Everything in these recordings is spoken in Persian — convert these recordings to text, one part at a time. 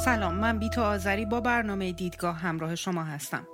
سلام، من بیتا آذری با برنامه دیدگاه همراه شما هستم.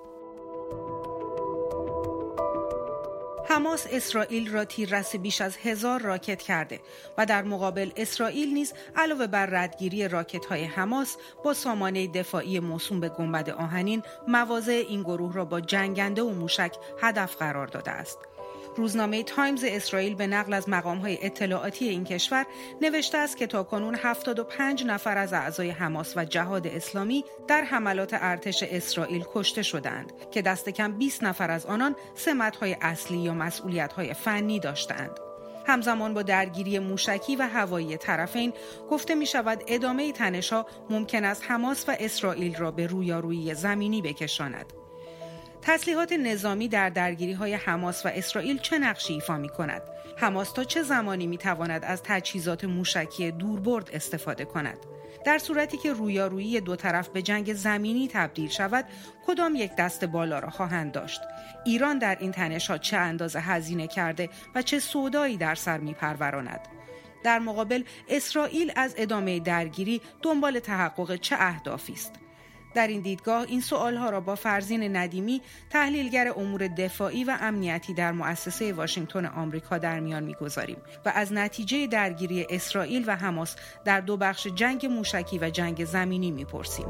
حماس اسرائیل را تیررس بیش از 1000 راکت کرده و در مقابل اسرائیل نیز علاوه بر ردگیری راکت‌های حماس با سامانه دفاعی موسوم به گنبد آهنین مواضع این گروه را با جنگنده و موشک هدف قرار داده است. روزنامه تایمز اسرائیل به نقل از مقام‌های اطلاعاتی این کشور نوشته است که تاکنون 75 نفر از اعضای حماس و جهاد اسلامی در حملات ارتش اسرائیل کشته شدند که دست کم 20 نفر از آنان سمت‌های اصلی یا مسئولیت‌های فنی داشتند. همزمان با درگیری موشکی و هوایی طرفین گفته می شود ادامه تنش‌ها ممکن است حماس و اسرائیل را به رویارویی زمینی بکشاند. تسلیحات نظامی در درگیری‌های حماس و اسرائیل چه نقشی ایفا می‌کند؟ حماس تا چه زمانی می‌تواند از تجهیزات موشکی دوربرد استفاده کند؟ در صورتی که رویارویی دو طرف به جنگ زمینی تبدیل شود، کدام یک دست بالا را خواهند داشت؟ ایران در این تنش‌ها چه اندازه هزینه کرده و چه سودایی در سر می‌پروراند؟ در مقابل اسرائیل از ادامه درگیری دنبال تحقق چه اهدافی است؟ در این دیدگاه این سوالها را با فرزین ندیمی، تحلیلگر امور دفاعی و امنیتی در مؤسسه واشنگتن آمریکا در میان می‌گذاریم و از نتیجه درگیری اسرائیل و حماس در دو بخش جنگ موشکی و جنگ زمینی می‌پرسیم.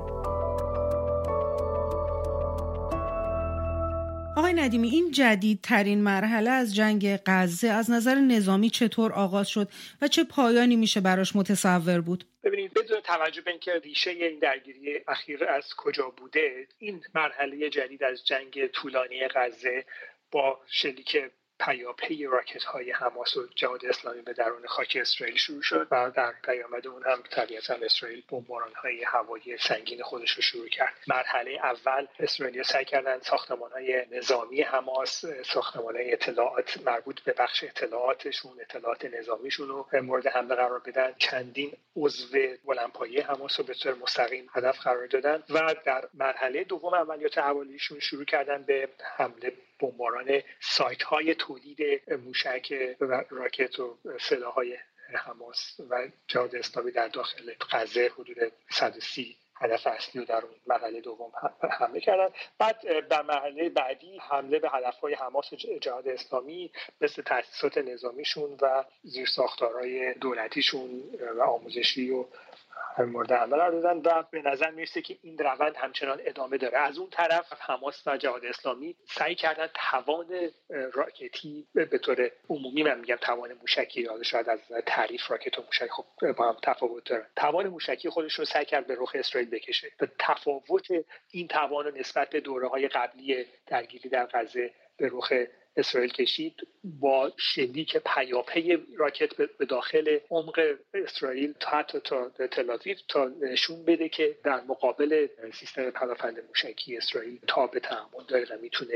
آقای ندیمی، این جدیدترین مرحله از جنگ غزه از نظر نظامی چطور آغاز شد و چه پایانی میشه براش متصور بود؟ ببینید، بدون توجه به اینکه ریشه این درگیری اخیر از کجا بوده، این مرحله جدید از جنگ طولانی غزه با شلیک پیاپی راکت‌های حماس و جهاد اسلامی به درون خاک اسرائیل شروع شد و در پیامد اون هم طبیعتاً اسرائیل بمباران‌های هوایی سنگین خودش رو شروع کرد. مرحله اول اسرائیلی‌ها سعی کردن ساختمان‌های نظامی حماس، ساختمان‌های اطلاعات مربوط به بخش اطلاعاتشون، اطلاعات نظامیشون رو مورد حمله قرار بدن. چندین عضو بلندپایه حماس رو به طور مستقیم هدف قرار دادن و در مرحله دوم عملیات هواییشون شروع کردن به حمله بمباران سایت‌های تولید موشک و راکت و سلاح‌های حماس و جهاد اسلامی در داخل غزه. حدود 130 هدف اصلی رو در اون مرحله دوم حمله کردن. بعد در مرحله بعدی حمله به هدف‌های حماس و جهاد اسلامی مثل تأسیسات نظامیشون و زیرساختارهای دولتیشون و آموزشی و مورد حمله قرار دادن و به نظر میرسه که این روند همچنان ادامه داره. از اون طرف حماس و جهاد اسلامی سعی کردن توان راکتی به طور عمومی، من میگم توان موشکی، حالا شاید از تعریف راکت و موشک خب با هم تفاوت داره، توان موشکی خودش رو سعی کرد به رخ اسرائیل بکشه. و تفاوت این توان نسبت به دوره‌های قبلی درگیری در غزه به رخ اسرائیل کشید با شلیک پیاپی راکت به داخل عمق اسرائیل حتی تا تل‌آویو، تا نشون بده که در مقابل سیستم پدافند موشکی اسرائیل تاب تحمل داره و میتونه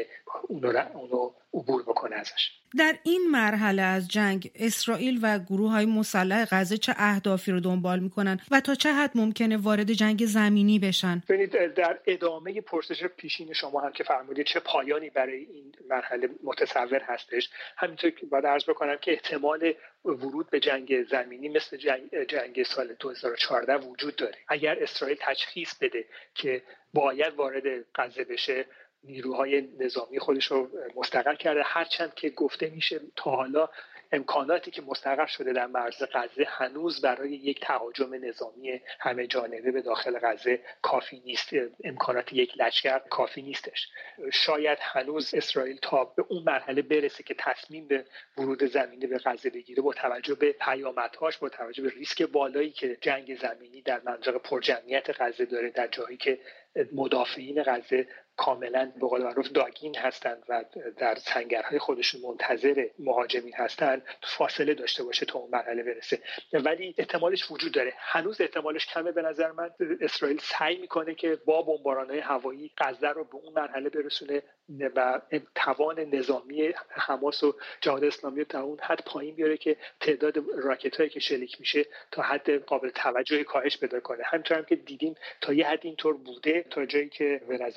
اونو عبور بکنه ازش. در این مرحله از جنگ اسرائیل و گروه‌های مسلح غزه چه اهدافی رو دنبال میکنن و تا چه حد ممکنه وارد جنگ زمینی بشن؟ ببینید، در ادامه پرسش پیشین شما هم که فرمودید چه پایانی برای این مرحله متصور هستش، همینطور که باید عرض بکنم که احتمال ورود به جنگ زمینی مثل جنگ سال 2014 وجود داره. اگر اسرائیل تشخیص بده که باید وارد غزه بشه، نیروهای نظامی خودش رو مستقر کرده، هرچند که گفته میشه تا حالا امکاناتی که مستقر شده در مرز غزه هنوز برای یک تهاجم نظامی همه جانبه به داخل غزه کافی نیست. امکانات یک لشکر کافی نیستش. شاید هنوز اسرائیل تا به اون مرحله برسه که تصمیم به ورود زمینی به غزه بگیره، با توجه به پیامدهاش، با توجه به ریسک بالایی که جنگ زمینی در منطقه پرجمعیت غزه داره، در جایی که مدافعین غزه کاملا به قول معروف داگین هستند و در سنگرهای خودشون منتظر مهاجمین هستند، فاصله داشته باشه تا اون مرحله برسه. ولی احتمالش وجود داره. هنوز احتمالش کمه به نظر من. اسرائیل سعی میکنه که با بمباران‌های هوایی غزه رو به اون مرحله برسونه و توان نظامی حماس و جهاد اسلامی رو تا اون حد پایین بیاره که تعداد راکت‌هایی که شلیک میشه تا حد قابل توجهی کاهش پیدا کنه. همونطور هم که دیدیم تا یه حد اینطور بوده، تا جایی که به نظر میرسه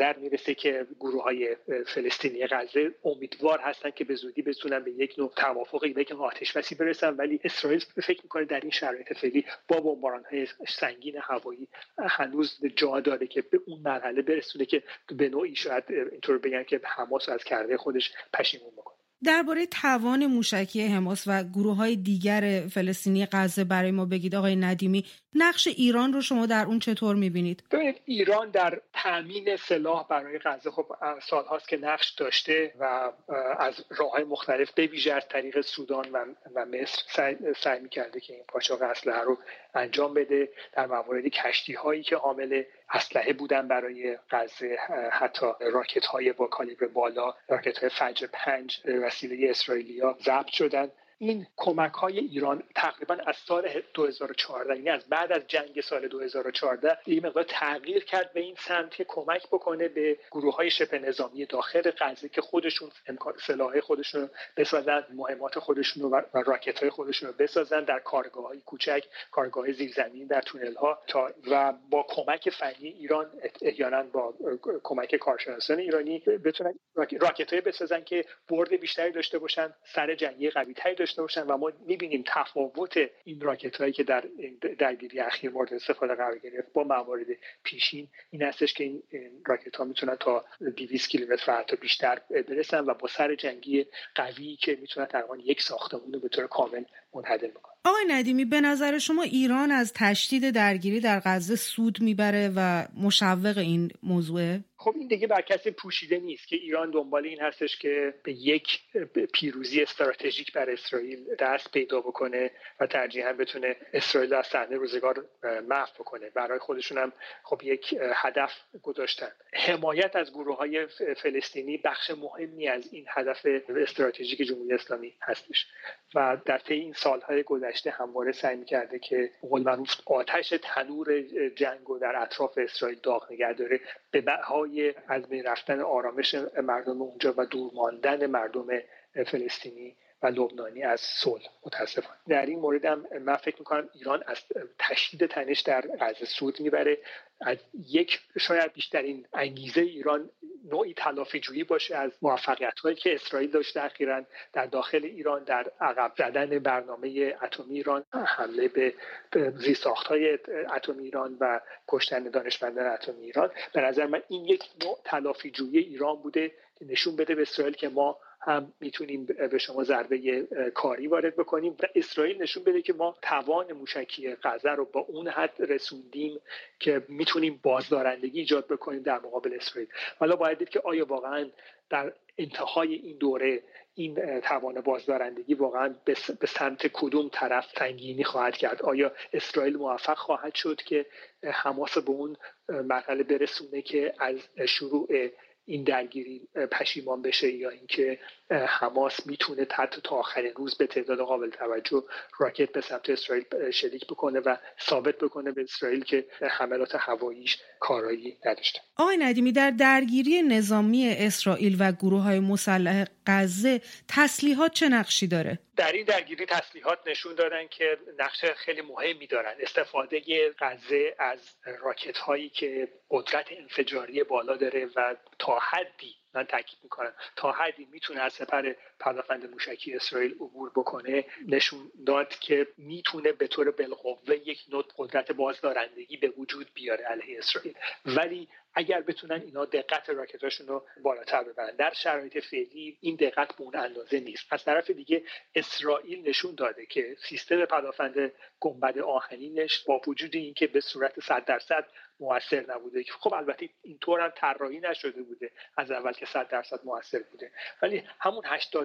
که گروه‌های فلسطینی غزه امیدوار هستن که به زودی بتونن به یک نوع توافقی، به یک آتش بسی برسن، ولی اسرائیل فکر می‌کنه در این شرایط فعلی با بمباران‌های سنگین هوایی هنوز جا داره که به اون مرحله برسونه که به نوعی شاید اینطور بگن که حماس از کرده خودش پشیمون بکنه. درباره توان موشکی حماس و گروه‌های دیگر فلسطینی غزه برای ما بگید آقای ندیمی. نقش ایران رو شما در اون چطور می‌بینید؟ ببینید ایران در تامین سلاح برای غزه خب سال‌هاست که نقش داشته و از راه‌های مختلف به ویژه از طریق سودان و مصر سعی می‌کرده که این قاچاق اسلحه رو انجام بده. در مواردی کشتی‌هایی که حامل اسلحه بودن برای غزه، حتی راکت‌های با کالیبر بالا، راکت‌های فجر 5 وسیله اسرائیلی‌ها ضبط شدن. این کمک‌های ایران تقریبا از سال 2014، یعنی از بعد از جنگ سال 2014 این مقدار تغییر کرد به این سمت که کمک بکنه به گروه‌های شبه نظامی داخل غزه که خودشون امکان سلاح خودشون رو بسازن، مهمات خودشون رو و راکت‌های خودشون رو بسازن در کارگاه‌های کوچک، کارگاه‌های زیرزمینی در تونل‌ها و با کمک فنی ایران احیانا با کمک کارشناسان ایرانی بتونن راکت‌های بسازن که برد بیشتری داشته باشن، سر جنگی قوی‌تری داشته باشن. و ما می‌بینیم تفاوت این راکت‌هایی که در درگیری اخیر مورد استفاده قرار گرفت با موارد پیشین این هستش که این راکت‌ها میتونن تا 200 کیلومتر حتی بیشتر برسن و با سر جنگی قوی که میتونن تقریبا یک ساختمان رو به طور کامل منهدم بکنن. آقای ندیمی، به نظر شما ایران از تشدید درگیری در غزه سود میبره و مشوق این موضوعه؟ خب این دیگه بر کسی پوشیده نیست که ایران دنبال این هستش که به یک پیروزی استراتژیک بر اسرائیل دست پیدا بکنه و ترجیحاً بتونه اسرائیل از صحنه روزگار محو بکنه. برای خودشون هم خب یک هدف گذاشتن. حمایت از گروه‌های فلسطینی بخش مهمی از این هدف استراتژیک جمهوری اسلامی هستش و در طی این سال‌های گذشته همواره سعی می‌کرده که به قول معروف آتش تنور جنگ رو در اطراف اسرائیل داغ نگه داره به بهای از بین رفتن آرامش مردم اونجا و دور ماندن مردم فلسطینی و لبنانی از صلح. متاسفانه در این مورد هم من فکر می‌کنم ایران از تشدید تنش در غزه سود میبره. از یک شاید بیشترین انگیزه ایران نوعی تلافی‌جویی باشه از موفقیت‌هایی که اسرائیل داشته اخیراً در داخل ایران در عقب زدن برنامه اتمی ایران، حمله به زیرساخت‌های اتمی ایران و کشتن دانشمندان اتمی ایران. به نظر من این یک نوع تلافی‌جویی ایران بوده که نشون بده به اسرائیل که ما هم میتونیم به شما ضربه کاری وارد بکنیم و اسرائیل نشون بده که ما توان موشکی غزه رو با اون حد رسوندیم که میتونیم بازدارندگی ایجاد بکنیم در مقابل اسرائیل. حالا باید دید که آیا واقعا در انتهای این دوره این توان بازدارندگی واقعا به سمت کدوم طرف سنگینی خواهد کرد؟ آیا اسرائیل موفق خواهد شد که حماس به اون مرحله برسونه که از شروع این درگیری پشیمان بشه، یا اینکه حماس میتونه حتی تا آخرین روز به تعداد قابل توجه راکت به سمت اسرائیل شلیک بکنه و ثابت بکنه به اسرائیل که حملات هواییش کارایی نداشته. آقای ندیمی، در درگیری نظامی اسرائیل و گروه‌های مسلح غزه تسلیحات چه نقشی داره؟ در این درگیری تسلیحات نشون دادن که نقش خیلی مهمی دارن. استفاده غزه از راکت هایی که قدرت انفجاری بالا داره و تا حدی، من تاکید میکنم تا حدی میتونه از سپر پدافند موشکی اسرائیل عبور بکنه، نشون داد که میتونه به طور بالقوه یک نوع قدرت بازدارندگی به وجود بیاره علیه اسرائیل. ولی اگر بتونن اینا دقت راکتاشون رو بالاتر ببرن، در شرایط فعلی این دقت به اون اندازه نیست. از طرف دیگه اسرائیل نشون داده که سیستم پدافند گنبد آهنینش با وجود اینکه به صورت 100% موثر نبوده، خب البته اینطور هم طراحی نشده بوده از اول که 100% موثر بوده، ولی همون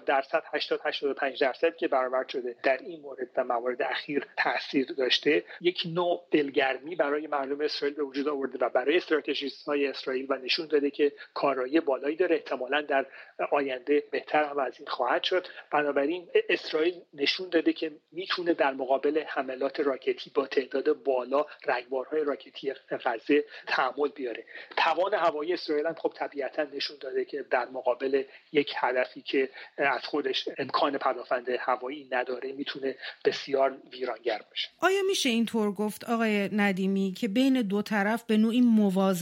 80% که برآورد شده در این مورد و موارد اخیر تاثیر داشته، یک نوع دلگرمی برای مردم اسرائیل به وجود آورده و برای استراتژیست‌های اسرائیل و نشون داده که کارایی بالایی داره، احتمالاً در آینده بهتر هم از این خواهد شد. بنابراین اسرائیل نشون داده که میتونه در مقابل حملات راکتی با تعداد بالا رگبارهای راکتی غزه تحمل بیاره. توان هوایی اسرائیل هم خب طبیعتاً نشون داده که در مقابل یک هدفی که از خودش امکان پدافند هوایی نداره میتونه بسیار ویرانگر باشه. آیا میشه اینطور گفت آقای ندیمی که بین دو طرف به نوعی موازنه برقرار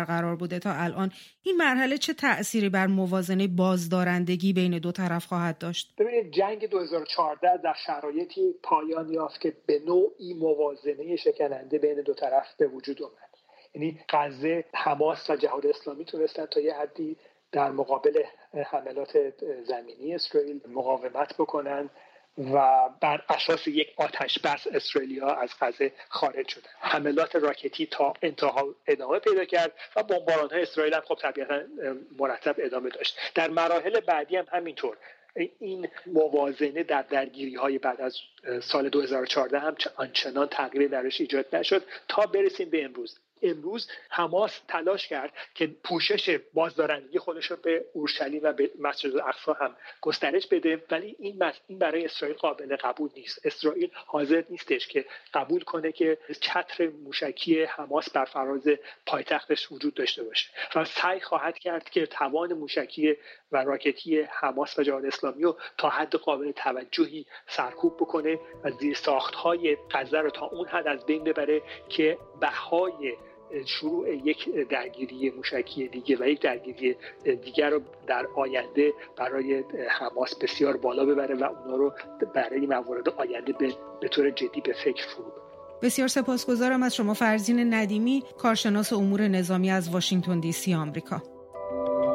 برقرار بوده تا الان، این مرحله چه تأثیری بر موازنه بازدارندگی بین دو طرف خواهد داشت؟ ببینید جنگ 2014 در شرایطی پایان یافت که به نوعی موازنه شکننده بین دو طرف به وجود آمد. یعنی غزه، حماس و جهاد اسلامی تونستن تا یه حدی در مقابل حملات زمینی اسرائیل مقاومت بکنن و بر اساس یک آتش بس اسرائیلی‌ها از غزه خارج شدن. حملات راکتی تا انتها ادامه پیدا کرد و بمباران‌های اسرائیل هم خب طبیعتاً مرتب ادامه داشت. در مراحل بعدی هم همینطور. این موازنه در درگیری‌های بعد از سال 2014 هم آنچنان تغییری درش ایجاد نشد تا برسیم به امروز حماس تلاش کرد که پوشش بازدارندگی خودش رو به اورشلیم و به مسجد الاقصی هم گسترش بده، ولی این برای اسرائیل قابل قبول نیست. اسرائیل حاضر نیستش که قبول کنه که چتر موشکی حماس بر فراز پایتختش وجود داشته باشه و سعی خواهد کرد که توان موشکی و راکتی حماس و جهاد اسلامی رو تا حد قابل توجهی سرکوب بکنه و زیرساخت‌های غزه رو تا اون حد از بین ببره که بهای شروع یک درگیری موشکی دیگه و یک درگیری دیگر رو در آینده برای حماس بسیار بالا ببره و اونا رو برای موارد آینده به طور جدی به فکر فرو ببره. بسیار سپاسگزارم از شما فرزین ندیمی، کارشناس امور نظامی از واشنگتن دی سی آمریکا.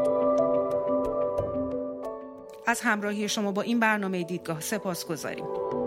از همراهی شما با این برنامه دیدگاه سپاسگزاریم.